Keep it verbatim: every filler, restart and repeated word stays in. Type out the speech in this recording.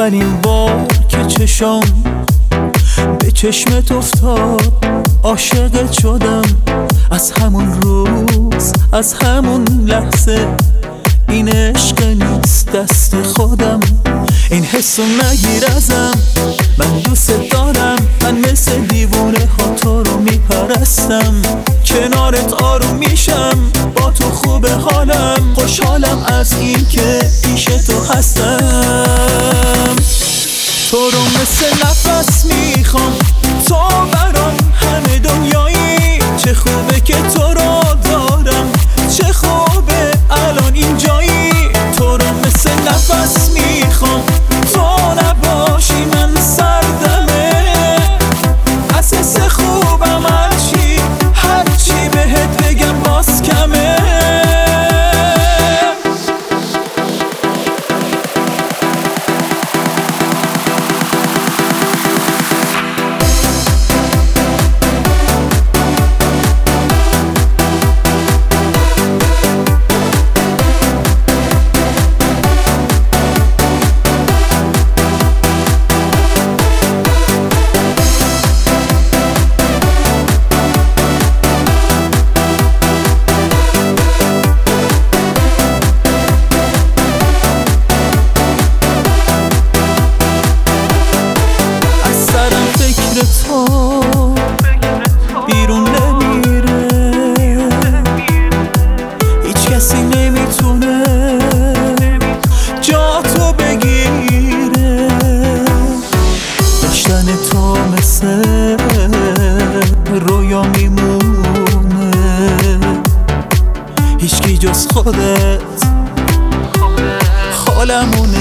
اولین بار که چشام به چشمت افتاد عاشقت شدم. از همون روز از همون لحظه این عشق نیست دست خودم. این حسو نگیر ازم، من دوست دارم. من مثل دیوونه ها تو رو میپرستم. کنارت آروم میشم، با تو خوب حالم. خوشحالم از این که پیش تو هستم. تو رو مثل نفس میخوام، تو برام همه دنیایی. چه خوبه که تو رو دارم، چه خوبه الان اینجایی. تو رو مثل نفس میخوام، تو نباشی من سردمه. از حس خوبم هرچی هرچی بهت بگم باز کمه. تو بیرون نمیره، هیچ کسی نمیتونه جا تو بگیره. داشتن تو مثل رویا میمونه، هیچکی جز خودت حالمون